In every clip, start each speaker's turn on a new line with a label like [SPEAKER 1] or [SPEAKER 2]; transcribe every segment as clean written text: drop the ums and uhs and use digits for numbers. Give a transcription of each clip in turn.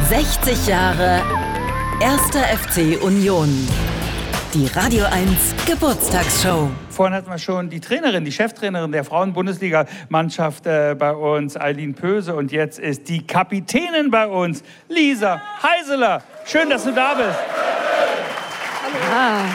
[SPEAKER 1] 60 Jahre 1. FC Union. Die Radio 1 Geburtstagsshow.
[SPEAKER 2] Vorhin hatten wir schon die Trainerin, die Cheftrainerin der Frauen-Bundesliga-Mannschaft bei uns, Eileen Pöse. Und jetzt ist die Kapitänin bei uns, Lisa Heiseler. Schön, dass du da bist.
[SPEAKER 3] Hallo.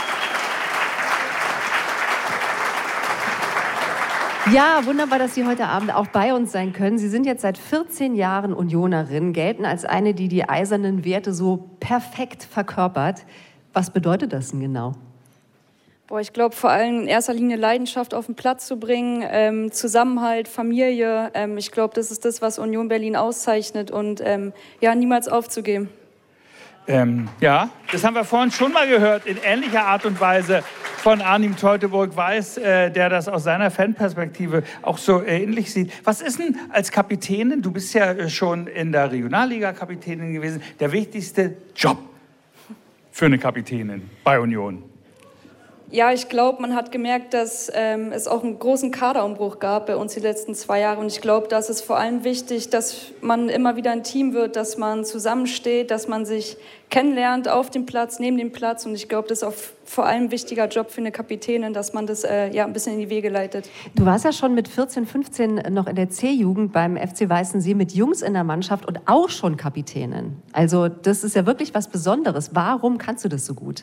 [SPEAKER 3] Ja, wunderbar, dass Sie heute Abend auch bei uns sein können. Sie sind jetzt seit 14 Jahren Unionerin, gelten als eine, die die eisernen Werte so perfekt verkörpert. Was bedeutet das denn genau?
[SPEAKER 4] Ich glaube, vor allem in erster Linie Leidenschaft auf den Platz zu bringen, Zusammenhalt, Familie. Ich glaube, das ist das, was Union Berlin auszeichnet und niemals aufzugeben.
[SPEAKER 2] Ja, das haben wir vorhin schon mal gehört, in ähnlicher Art und Weise von Arnim Teutoburg-Weiß, der das aus seiner Fanperspektive auch so ähnlich sieht. Was ist denn als Kapitänin, du bist ja schon in der Regionalliga Kapitänin gewesen, der wichtigste Job für eine Kapitänin bei Union?
[SPEAKER 4] Ja, ich glaube, man hat gemerkt, dass es auch einen großen Kaderumbruch gab bei uns die letzten 2 Jahre. Und ich glaube, das ist vor allem wichtig, dass man immer wieder ein Team wird, dass man zusammensteht, dass man sich kennenlernt auf dem Platz, neben dem Platz. Und ich glaube, das ist auch vor allem ein wichtiger Job für eine Kapitänin, dass man das ein bisschen in die Wege leitet.
[SPEAKER 3] Du warst ja schon mit 14, 15 noch in der C-Jugend beim FC Weißensee mit Jungs in der Mannschaft und auch schon Kapitänin. Also das ist ja wirklich was Besonderes. Warum kannst du das so gut?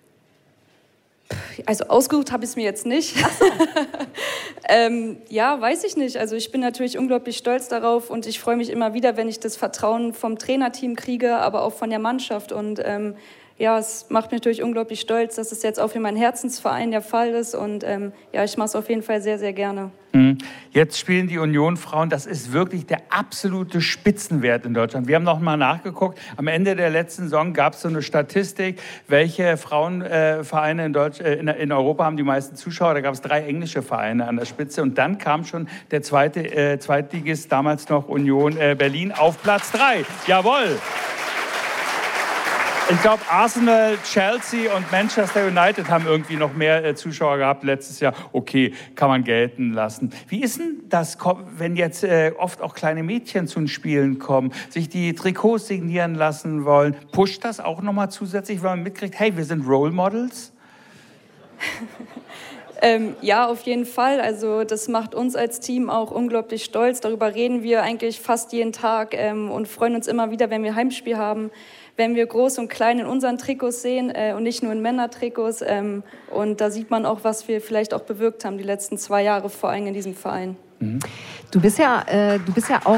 [SPEAKER 4] Also ausgesucht habe ich es mir jetzt nicht. Weiß ich nicht. Also ich bin natürlich unglaublich stolz darauf und ich freue mich immer wieder, wenn ich das Vertrauen vom Trainerteam kriege, aber auch von der Mannschaft. Und es macht mich natürlich unglaublich stolz, dass es jetzt auch für meinen Herzensverein der Fall ist. Und ich mache es auf jeden Fall sehr, sehr gerne.
[SPEAKER 2] Jetzt spielen die Union-Frauen, das ist wirklich der absolute Spitzenwert in Deutschland. Wir haben noch mal nachgeguckt, am Ende der letzten Saison gab es so eine Statistik, welche Frauenvereine in Europa haben die meisten Zuschauer. Da gab es 3 englische Vereine an der Spitze und dann kam schon der Zweitligist, damals noch Union Berlin, auf Platz 3. Jawohl! Ich glaube, Arsenal, Chelsea und Manchester United haben irgendwie noch mehr Zuschauer gehabt letztes Jahr. Okay, kann man gelten lassen. Wie ist denn das, wenn jetzt oft auch kleine Mädchen zu den Spielen kommen, sich die Trikots signieren lassen wollen? Pusht das auch nochmal zusätzlich, weil man mitkriegt, hey, wir sind Role Models?
[SPEAKER 4] Ja, auf jeden Fall. Also das macht uns als Team auch unglaublich stolz. Darüber reden wir eigentlich fast jeden Tag und freuen uns immer wieder, wenn wir Heimspiel haben, wenn wir groß und klein in unseren Trikots sehen und nicht nur in Männertrikots. Und da sieht man auch, was wir vielleicht auch bewirkt haben die letzten 2 Jahre, vor allem in diesem Verein.
[SPEAKER 3] Du bist ja auch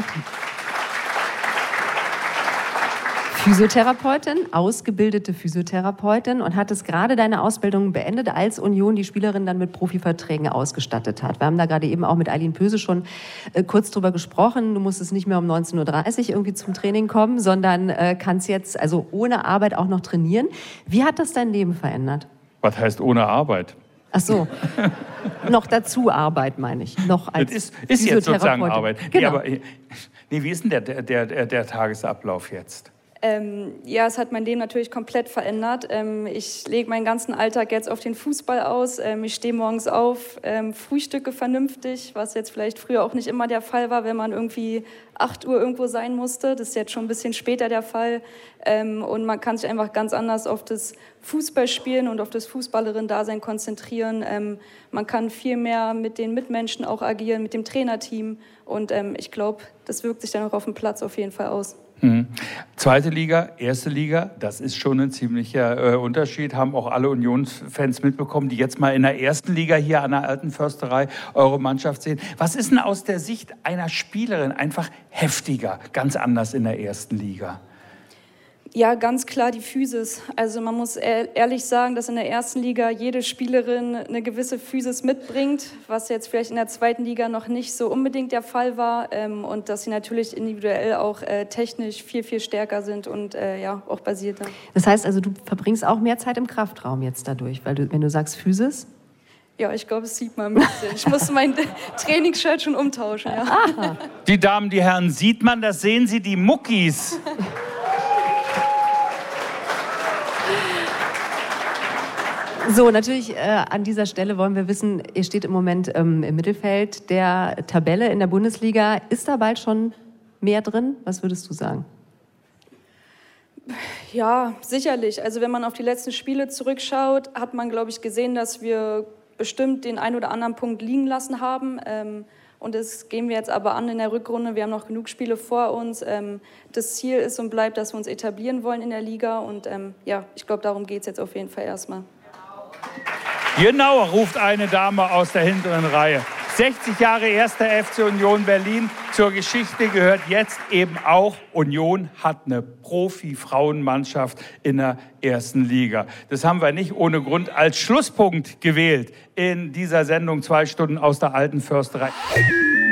[SPEAKER 3] Physiotherapeutin, ausgebildete Physiotherapeutin und hattest gerade deine Ausbildung beendet, als Union die Spielerin dann mit Profiverträgen ausgestattet hat. Wir haben da gerade eben auch mit Eileen Pöse schon kurz drüber gesprochen. Du musstest nicht mehr um 19:30 Uhr irgendwie zum Training kommen, sondern kannst jetzt also ohne Arbeit auch noch trainieren. Wie hat das dein Leben verändert?
[SPEAKER 2] Was heißt ohne Arbeit?
[SPEAKER 3] Ach so, noch dazu Arbeit, meine ich. Noch als
[SPEAKER 2] das ist jetzt sozusagen Arbeit.
[SPEAKER 3] Genau.
[SPEAKER 2] Wie ist denn der Tagesablauf jetzt?
[SPEAKER 4] Es hat mein Leben natürlich komplett verändert. Ich lege meinen ganzen Alltag jetzt auf den Fußball aus. Ich stehe morgens auf, frühstücke vernünftig, was jetzt vielleicht früher auch nicht immer der Fall war, wenn man irgendwie 8 Uhr irgendwo sein musste. Das ist jetzt schon ein bisschen später der Fall. Und man kann sich einfach ganz anders auf das Fußballspielen und auf das Fußballerin-Dasein konzentrieren. Man kann viel mehr mit den Mitmenschen auch agieren, mit dem Trainerteam. Und ich glaube, das wirkt sich dann auch auf dem Platz auf jeden Fall aus.
[SPEAKER 2] Zweite Liga, erste Liga, das ist schon ein ziemlicher Unterschied, haben auch alle Unionsfans mitbekommen, die jetzt mal in der ersten Liga hier an der Alten Försterei eure Mannschaft sehen. Was ist denn aus der Sicht einer Spielerin einfach heftiger, ganz anders in der ersten Liga?
[SPEAKER 4] Ja, ganz klar die Physis. Also man muss ehrlich sagen, dass in der ersten Liga jede Spielerin eine gewisse Physis mitbringt, was jetzt vielleicht in der zweiten Liga noch nicht so unbedingt der Fall war und dass sie natürlich individuell auch technisch viel, viel stärker sind und auch basierter.
[SPEAKER 3] Das heißt also, du verbringst auch mehr Zeit im Kraftraum jetzt dadurch, weil wenn du sagst Physis?
[SPEAKER 4] Ja, ich glaube, das sieht man ein bisschen. Ich muss mein Trainingsshirt schon umtauschen. Ja.
[SPEAKER 2] Die Damen, die Herren, sieht man, das sehen Sie, die Muckis.
[SPEAKER 3] So, natürlich an dieser Stelle wollen wir wissen, ihr steht im Moment im Mittelfeld der Tabelle in der Bundesliga. Ist da bald schon mehr drin? Was würdest du sagen?
[SPEAKER 4] Ja, sicherlich. Also wenn man auf die letzten Spiele zurückschaut, hat man, glaube ich, gesehen, dass wir bestimmt den einen oder anderen Punkt liegen lassen haben. Und das gehen wir jetzt aber an in der Rückrunde. Wir haben noch genug Spiele vor uns. Das Ziel ist und bleibt, dass wir uns etablieren wollen in der Liga. Und ja, ich glaube, darum geht es jetzt auf jeden Fall erstmal.
[SPEAKER 2] Genau, ruft eine Dame aus der hinteren Reihe. 60 Jahre 1. FC Union Berlin. Zur Geschichte gehört jetzt eben auch, Union hat eine Profi-Frauenmannschaft in der 1. Liga. Das haben wir nicht ohne Grund als Schlusspunkt gewählt in dieser Sendung 2 Stunden aus der alten Försterei.